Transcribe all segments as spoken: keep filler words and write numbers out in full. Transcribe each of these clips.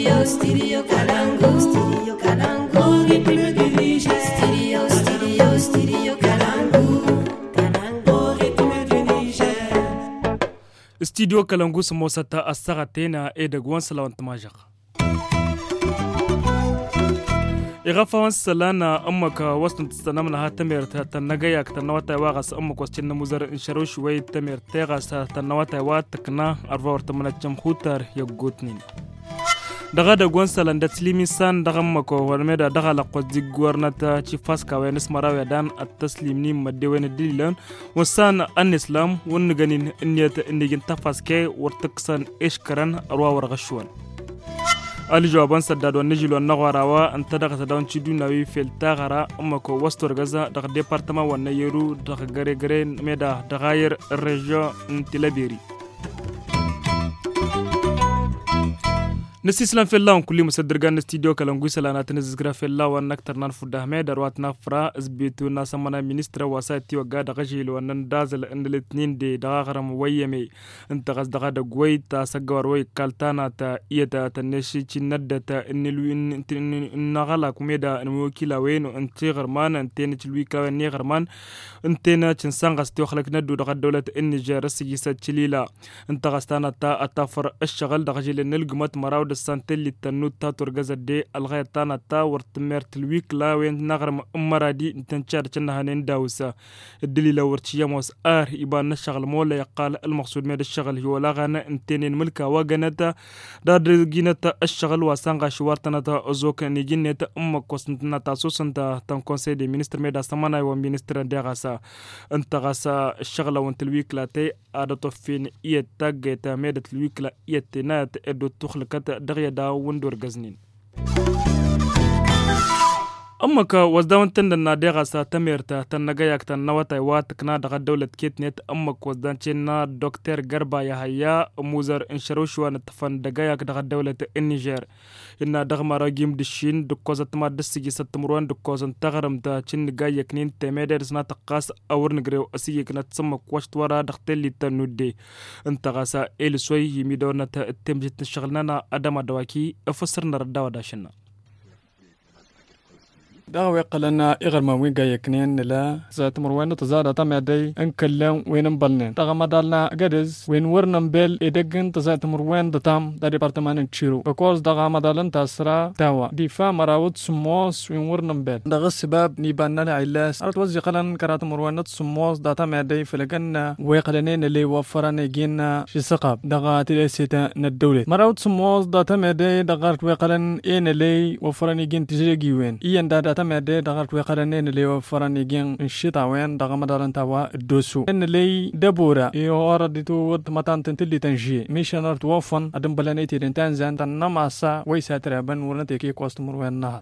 Studio, studio Kalangu. Studio Kalangu. Ritme du Niger. Studio, studio, studio Kalangu. Kalangu. Ritme du Niger. Studio Kalangu smosata asagатena e de gwan salawant majak. إغافة سلانا أمك وصلت تستنام لها تمر تنجيك تنوات واغس أمك وصلت نموزر إنشرو شوي تمر تغس تنوات واتكنا أربعة وثمانية جمخوتر يقوتنين دغا دغون سلان دتسليمي سان دغمكو ورمدا دغا لقد جورنتا تشفاسكا وينس مراوي دان التسليمني مدوين ديلان وسان الاسلام ونغنين نيت نيجن تفاسكي ورتكسن اشكرن اروا ورغشوان ali jawaban saddado nijilo nagwarawa anta daga tadon ciduna wi felta gara amako wastor gaza daga departement wanna yeru daga gare gare meda daga yer region ntilaberi نسيسلام في الله كل مصدر جان استديو كلامي سلانة تنزل في الله ونكتر نرفض دهمة دروات نفرة أثبتوا ناس منا مينستر وساتي وجاد غجيل ونندازل إن الاثنين دي دغارم ويمي انت غز دغاد قوي تا سجور وي كالتانا تا إيتا تنشي تندة تا إن الوين إن نغلا كميدا إن وكيلا وين وإنت غرمان إنت نتلوي كوين ني غرمان إنت نتشنسان غستيو خلق ندو دغاد دولة النيجر سجيسة تشليلا انت غستانا تا أتافر الشغل دغجيل نلقمت مراود السنتل التنوت تاتور جزدي الغيطانة تا ورتمرت الويك لا وين نغرم أمرادي تنشار تنهانين داوسا الدليل ورتشيا موس آر إبان الشغل مولا يقال المقصود من الشغل هو لاغانا انتين ملكا واغانتا دار جينتا الشغل واسانغا شوارتنا أزوك نيجينتا أمك وسنتنا تاسوسنتا تن كونسي دي مينستر ميدا سمانا ومينستر ديغاسا انت غاسا الشغل وانت الويك لا تي آدتو فين إيه تاق تا ميدا الويك لا إيه تنات إدو تخلقات دغيا دا وندور غزنين أمك وزدان تندنا دغاسا تمرتا تنغاياك تنواتاي واتكنا دغ دولة كيتنت أمك وزدان تشينا دكتور غربا يحيى موزر انشروشوا نتفن دغاياك دغ دولة النيجر إن دغ مراجيم دشين دكوزة ما دسيجي ستمروان دكوزة تغرم تا تشين غاياك نين تميدر سنا تقاس أور نغريو أسيجي كنا تسمك واشتورا دختلي تنودي انت غاسا إل سوي يميدونا تمجت نشغلنا أدام دواكي أفسرنا رداو داشنا داوي قلنا إغر ما وين جاي كنين لا زات مروان تزاد تام يدي أنكلم وين مبلن تغم دالنا جدز وين ورنا مبل إدقن تزات مروان دتام دا ديبارتمان تشيرو بكوز دغم دالن تاسرا تاوا دفاع مراود سموس وين ورنا مبل دغ السباب نيبان العلاس أرد وزي قلن كرات مروان سموس دا تام يدي فلقنا ويقلنين اللي وفرنا جينا شي سقاب دغ تلسيتا ندولة مراود سموس دا تام يدي دغارت ويقلن إين اللي وفرنا جين تجري وين إين دا مدة دغرت وقرنين اللي وفرن يجين الشتاء وين دغم دارن توا الدوسو إن اللي دبورة يوردتو ود متان تنتلي تنجي ميشنر توفن أدم بلانيتي تنزان تنماسا ويساتربن ورنتيكي كوستمر وين نهار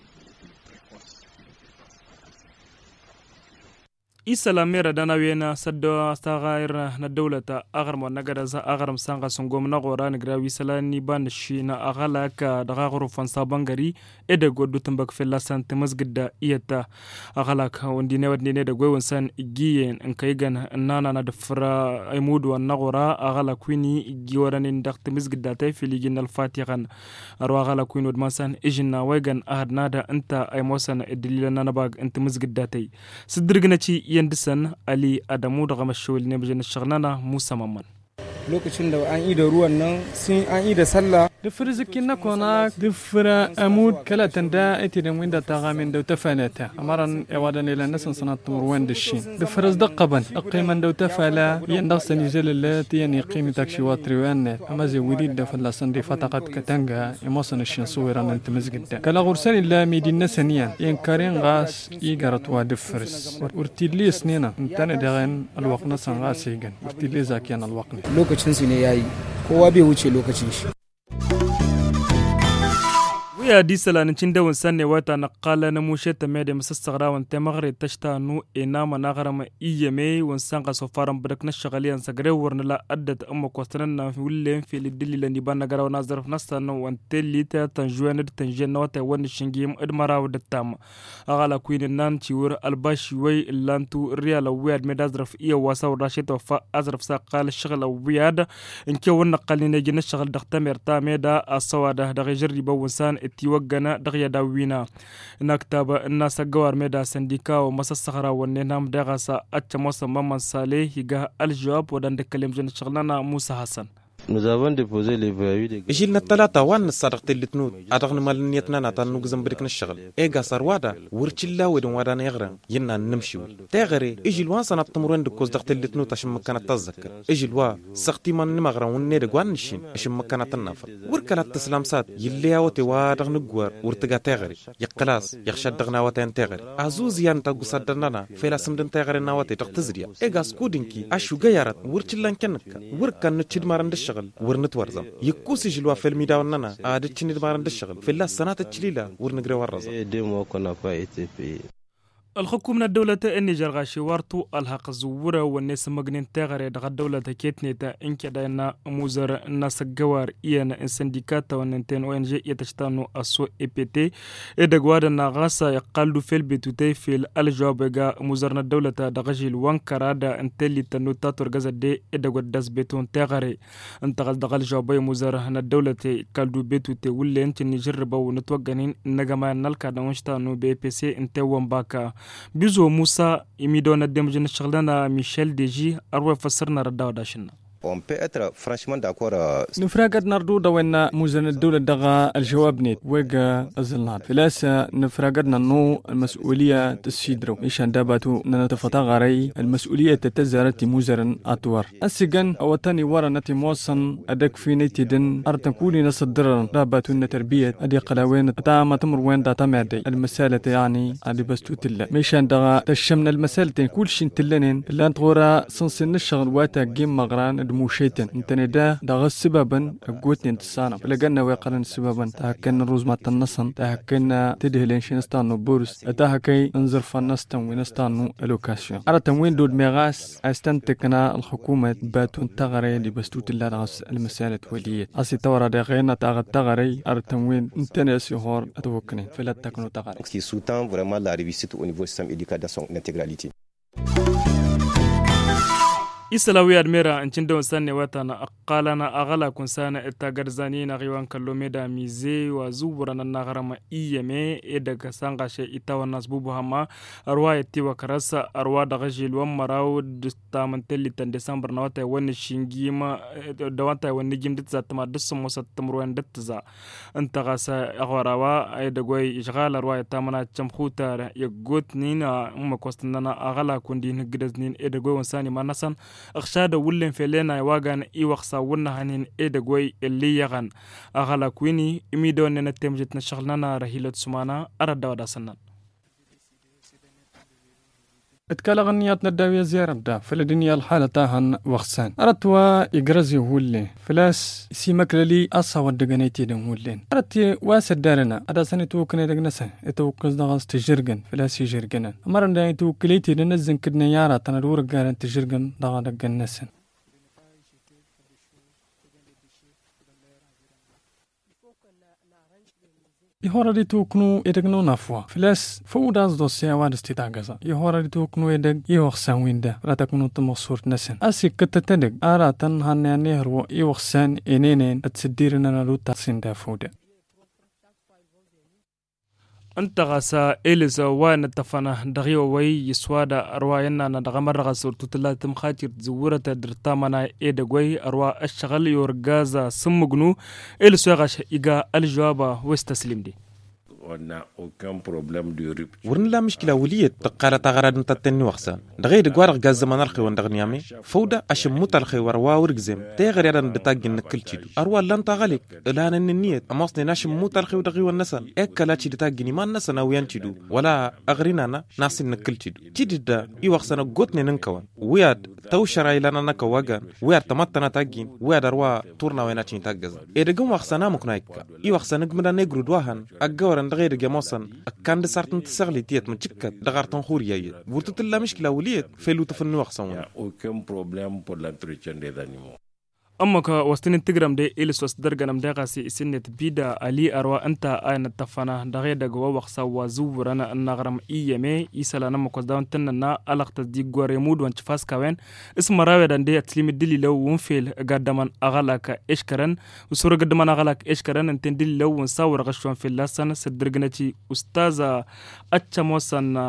إسلامير دانا وينا سدوا استغير ندولة أغرم ونجد أغرم سانغ سنقوم نغوران غراوي سلاني بان الشينا أغلاك دغاغرو فانصابانغري إدا قدو تنبك في اللسان تمزقد إيتا أغلاك ونديني وديني دا قوي ونسان إجيين انكيغان نانا ندفر أيمود ونغورا أغلاك ويني إجيوراني ندق تمزقد تايفي لجين الفاتحان أروا أغلاك وين ودمانسان إجينا ويغان أهد نادا انت أيموسان إدليل نانباق انت مزقد تاي سدرغناتي يندسن علي أدمو دغم الشوال نبجن الشغنانا موسى ممان lokacin da an yi da ruwan nan sun an yi da sallah da firzikin na kona da fira amud kala tanda ite da winda ta gamin da tafanata amaran yawada ne lan nasan sanat murwan da shin da firz da qaban qiman da tafala yanda sani zallat yani qimi takshi watriwan amma zai widi da falla san di fataqat katanga emosan shin suwiran ant masjid kala gursan la midin saniyan yan karin gas igarat wa da firz urtili snina intana da gan alwaqna san gasigan urtili zakiyan alwaqni lokacin su ne yayi kowa bai wuce lokacin shi يا دي سلان تشندا ونسني واتا نقال نموشة تمادي مسستغرا وانت مغري تشتانو إنما نغرم إيمي ونسانقا سوفارم بدكنا الشغاليان سغري ورنلا أدت أمو كوسترنا في ولين في الدليل لنبان نغرا ونازر في نستانو وانتلي تا تنجوان تنجين نواتا ونشنجيم إدمارا ودتام أغالا كوين نان تيور الباشي وي اللانتو ريال وياد مدازرف إيا واسا وراشيت وفا أزرف ساقال الشغل وياد إنكي ونقال نجين الشغل دختامير تاميدا السوادة دغي جربا ونسان اتيوغنا دغيا داوينا نكتب الناس جوار ميدا سنديكا ومسسخرا وننام دغاسا اتشموس مامان صالح يغا الجواب ودان دكلم جن شغلنا موسى حسن. Nous avons déposé les préavis de جيلنا الثلاثة وان الصدقت اللي تنود أدغن مال نيتنا نتنو جزم بريكنا الشغل إيجا سروادا ورتشلا ودون وادان يغرا ينا نمشيو تاغري إجي الوان سنة تمرين دكوز دغت اللي تنود عشان مكانة تذكر إجي الوا سختي من نمغرا ونير قوان نشين عشان مكانة النافر وركلا التسلام سات يلي اوتي وادغن نقوار ورتقا تاغري يقلاص يخشد دغنا واتين تاغري عزوز يان تاقو صدرنا فيلا سمدن تاغري نواتي تغتزريا إيجا سكودنكي عشو غيارات ورتشلا نكنك وركا نتشد مارن الشغل ورنت ورزم يكوسي جلوا في الميدا وننا عادة تشني دمارن الشغل في الله سنة تشليلا ورنقري ورزم. الحكومة الدولة النيجر غاشي وارتو الحق زورة والناس مجنين تغري دغ الدولة كيتنيتا إنك داينا موزر الناس الجوار إيانا السنديكات وننتين وين جي يتشتانو أسو إي بي تي إدغوار النغاسة يقالو في البيتوتي في الجوابغا موزرنا الدولة دغجي الوانكرا دا انتلي تنوتا ترغزة دي إدغوار داس بيتون تغري انتغل دغل جوابي موزرنا الدولة يقالو بيتوتي واللي انت نجربا ونتوغنين نغما نالكا دونشتانو بي بي سي انتي وانباكا بيزو موسى يميدون الدمجن الشغلانة ميشيل ديجي أروى فسرنا رداو داشنا. On peut être franchement d'accord. نفراقد نردو دوينا موزن الدولة دغا الجواب نيت ويغا الزلات فلاسا نفراقدنا نو المسؤولية تسيدرو إيشان داباتو ننتفتا غاري المسؤولية تتزارتي موزرن أطور السيغن أوتاني ورا نتي موصن أدك في نيتي دن أرتن كولي نصدرن داباتو نتربية أدي قلاوين أتا ما تمر وين دا تمادي المسالة يعني أدي بستو تلا ميشان دغا تشمنا المسالة كل شين تلنين اللان تغورا سنسن الشغل واتا جيم مغران موشيتن انتني دا دغ سببا قوتني انتصانا فلقنا ويقرن سببا تهكن الروز ما تنصن تهكن تدهلين شنستانو بورس تهكي انزر فنستن ونستانو الوكاسيون على تموين دود ميغاس استنتقنا الحكومة باتون تغري لبستوت الله دغس المسالة ولية اسي تورا دغينا تاغ تغري على تموين انتني سيهور اتوكني فلا تكنو تغري qui sous-tend vraiment la réussite au niveau du système éducatif dans son intégralité. إسلاوي أدميرا أنشندون سنة واتنا أقالنا أغلا كنسانا التاغرزانين غيوان كالوميدا ميزي وزورنا النغرم إيمي إدك سانغاشي إتاوى الناس بوبوهما أرواي تيوى كراسا أرواي دغجي الوام مراو دستامن تلي تن ديسمبر نواتا وان الشنجيما دوانتا وان نجيم دتزا تما دسم وسط تمروين دتزا انت غاسا أغواروا إدقوي إشغال أرواي تامنا تشمخوتا يقوتنين أما كوستننا أغلا كندين هقدزنين إدقوي وانساني ما نسان أخشاد ولن فيلنا يواغان إيوخسا ونهانين إيدغوي اللي يغان أغالا كويني إميدون نتمجت نشغلنا رهيلة سمانا أردا وداسنا اتكالا غنيات نداوية زيارة دا فلدنيا الحالة تاهن وخسان أردتوا إقرازي هولي فلاس سيمك للي أصا ودقانيتي دن هولين أردتي واسد دارنا أدا ساني توقني دقنسا اتوقز دغاز تجرغن فلاس يجرغن أمرن دا يتوقليتي دنزن كدنا يارا تندور قارن تجرغن دغا دقن نسن يهورا دي توكنو إدغنو نافوا فلاس فوداز دوسيا وادستي تاغازا يهورا دي توكنو إدغ يوخسان ويندا لا تكونو تمصور نسن أسي كتتدغ آراتن هانياني هرو يوخسان إنينين أتسديرنا نلو تاسين دا فودا انت غاسا إليزا وان تفانا دغيو وي يسوادا أرواينا ندغمر غاسور تطلع تمخاتير زورة درتامنا إيدغوي أروا الشغل يورغازا سمغنو إليسوا غاش إيغا الجوابا وستسليم دي ورن لا مشكلة وليت تقالة تغرد نتتني وخسان دغيد قوارغ غاز زمان الخي وندغني يامي فودا أشموت الخي وروا ورقزم تيغر يدن بتاقين نكل تشيدو أروا لان تغاليك الان النيت أماصني ناشموت الخي ودغي والنسان إيكا لا تشيد تاقيني ما النسان أويان تشيدو ولا أغرينانا ناسي نكل تشيدو تشيد دا يوخسان قوتني ننكوان وياد توشرا إلانا نكواغان وياد تمتنا تاقين وياد أروا تورنا ويناتين تاقزا إيدقون وخسانا مكنايكا يوخسان قمدا نيقرو دواهن أقاورن دغير جاموسن كان دسارتن تسغلي تيت من تشكت دغارتن خوريايت ورتت لا مشكلة وليت فيلو تفنو وخسان aucun problème pour l'entretien des animaux. أما كوستين تجرم ده إلس وسترجع نمدقاسي إسنة بيدا علي أروى أنت أين تفنا دغير دعوة وقصا وزورنا النغرم إيمة إسلا نما كوزدان تننا ألق تصديق غريمود وانشفاس كوين اسم راوي دندي أتسلم الدليل لو ونفيل قدمان أغلق إشكرن وسورة قدمان أغلق إشكرن أنت دليل لو ونصور غشوان في اللسان سدرجنتي أستاذ أتشموسن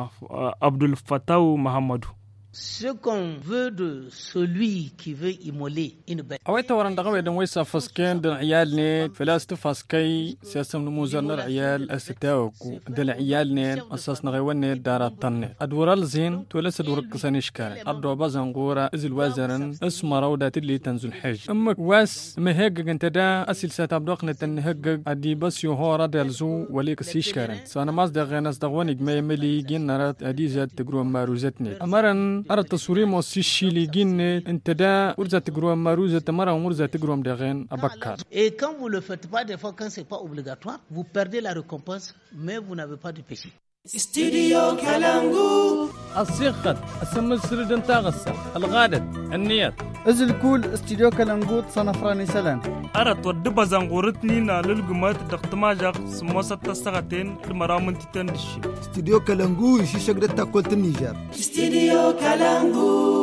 عبد الفتاح محمد. Ce qu'on veut de celui qui veut immoler une bête. أويت ورن دعوة دم ويسا فسكين دل عيال نت فلاست فسكي سياسم نموزن العيال أستاوكو دل عيال نت أساس نغيوان نت دارات طن أدورال زين تولس دور قصانيش كارن أدرو بازن غورا إزل وازرن اسم رودة اللي تنزل حج أما واس مهجج أنت دا أسيل ساتبدق نتنهجج أدي بس يهورا دلزو وليك سيش كارن سوانا ماز دغناس دغواني جماي ملي جين نرات أدي زاد تجرو ماروزتني أمرن أرى التصوير موسيشي لجين أنت دا ورزة تجرو ماروزة تمرة ورزة تجرو مدغين أبكار. Et quand vous le faites pas des fois quand c'est pas obligatoire, vous perdez la récompense, mais vous n'avez pas de péché. Studio Kalangu. الصيغة السم سردن تاغسة الغادة النيات ازل كول استديو كالانغوت صنفراني سلام أردت ودب زنغورتني نالل جمات دختماجق سموسة تسغتين المرامن تتندشي استديو كالانغو يشي شجرة تاكلت النيجر Studio Kalangu.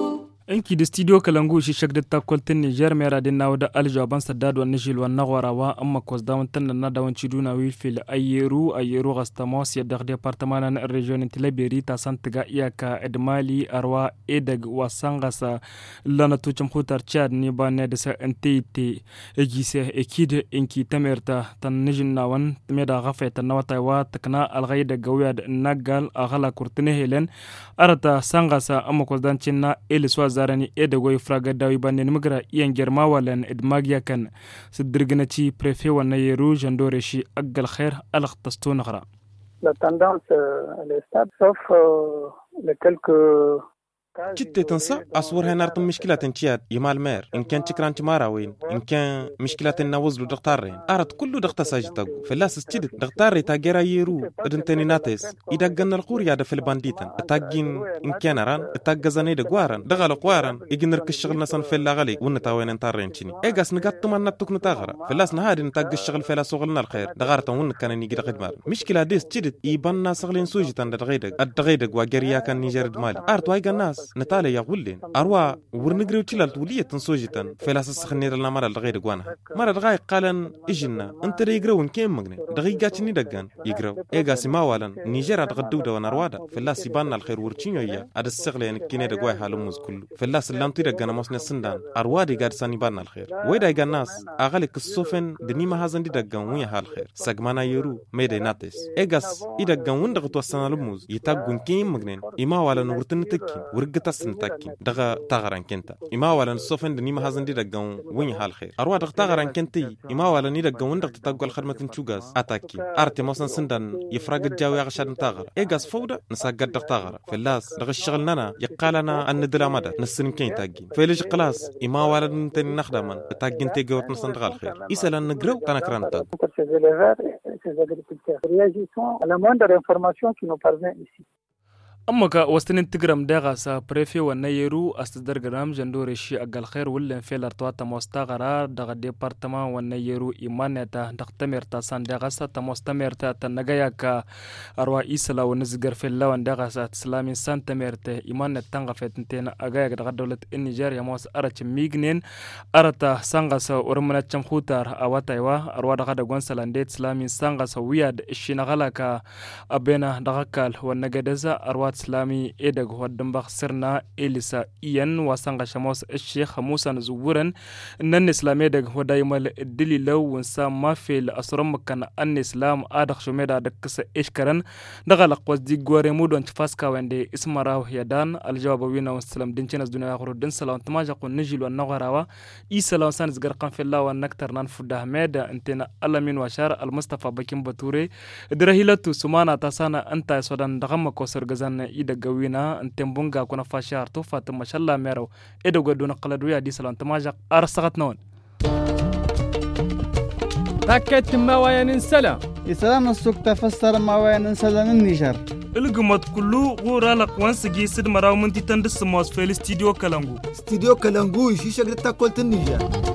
إنكي دي ستوديو كالانغو شي شكد تاكولتن نيجر ميرا دي ناودا الجوابان سداد ونجيل ونغورا وا أما كوزداون تننا داون تشيدونا ويل في الأيرو أيرو غستموس يدغ ديبارتمان الريجون انتلابيري تاسان تغا إياكا إدمالي أروا إدغ وسانغسا لانا توچم خوتار تشاد نيبا ندسا انتيتي إجيسي إكيد إنكي تميرتا تنجن ناون تميدا غفة تنواتاي وا تكنا الغيد غوياد ناقال أغلا كورتنه لن أرتا سانغسا أما كوزدان تشينا إلسوا زارني إدغوي فراغ داوي بانين مغرا إيان جرما ولن إدماغيا كان سدرغنتي بريفي ونيرو جندوريشي أقل خير ألغ تستون غرا. La tendance elle est stable sauf les quelques جدة تنسى أصور هنا رتم مشكلة تنشياد يمال مير إن كان تكران تمارا وين إن كان مشكلة النوزل دكتارين أرد كله دكتا ساجتاق فلاس استجد دكتاري تاجيرا يرو إدنتني ناتس إذا جن القوريا ده في البانديتن تاجين إن كان ران تاجزاني دقوارن دغال قوارن يجن رك الشغل نسان في اللغالي ونتاوين انتارين تشيني إيجاس نقط ما نتوك نتاغرا فلاس نهادي نتاج الشغل فلا شغلنا الخير دغارة ون كان نيجي دقدمار مشكلة ديس تجد يبان شغلين سوجتان دغيدك الدغيدك وجريا كان نيجر دمالي أرد وايج الناس نتالي يقولين أروى ورنقريو تشيل التولية تنسوجتن فلاس السخنير لنا مرة الغير جوانا مرة الغاي قالن إجنا أنت ريجرون كم مغني دقيقة ندقان يجرو إيجا سماوالن نيجر أتغدودا ونروادا فلاس يبان الخير ورتشينيو يا هذا السغل يعني كيني دقواي حالموز كله فلاس اللي أنتي رجعنا مصنع سندان أروادي قاد سانيبان الخير ويدا يجا الناس أغلق الصوفن دنيما هزن دي دقان ويا حالخير سجمانا يرو ميدا ناتس إيجاس إدقان وندق توصلنا لموز يتابعون كم مغنين إماوالن ورتن تكين ورقة سن تكين دغا تغران كنتا إماوالن الصوفن دنيما هزن دي دقان ويا حالخير أرواد دغ تغران كنتي إماوالن يدقان وندق تتقول خدمة تنشوغاز أتاكي أرتي مصنع سندان يفرق الجاوي عشان تغر إيجاس فودا نساقد دغ تغر فلاس دغ الشغلنا يقالنا أن دلامدا نسن كين تاجين فيلج قلاس إماوالن تن نخدمن تاجين تيجوت نسن دغ الخير إسلا نجرو تنكران تاج أما كوستن تجرم دغاسا بريفي ونيرو أستدرجرام جندوريشي أقل خير ولا في الأرتوات مستغرا دغ ديبارتمان ونيرو إيمانتا دختمرتا سان دغاسا تمستمرتا تنجايا أروا إسلا ونزجر في اللون دغاسا تسلامي سان تمرتا إيمان تنغفت نتنا أجايا دغ دولة النيجيريا موس أرتش ميغنين أرتا سانغاسا ورمنا تشمخوتار أواتايوا أروا دغ دغون سلانديت سلامي سانغاسا وياد الشينغالاكا أبينا دغكال ونجدزا أروا jamaat islami e daga waddan bak sirna elisa iyan wasan ga shamos sheikh musa na zuwuran nan islami daga wadda yamal dililau wansa mafil asuran makan an islam adak shumeda da kasa ishkaran daga lakwas di gore mudon faska wande ismaraw yadan aljawaba wina wasalam dinchina duniya khurudin salam tamaja kun nijil wa nagarawa isa lawan san zgar kan filla wa naktar nan fuda ahmed antena alamin washar al mustafa bakin bature dirahilatu sumana tasana anta sodan daga mako sargazan ida gawina antem bunga kuna fashar to fatima mashallah mero edo goduna qaladu ya di salam tamaja arsagat non تاكد ما وين سلام إسلام السوق تفسر ما وين سلام النيجر الجمات كله غورا لقوان سجي سد مراو من تندس موس في الاستديو كلامو استديو كلامو شيشة تاكل النيجر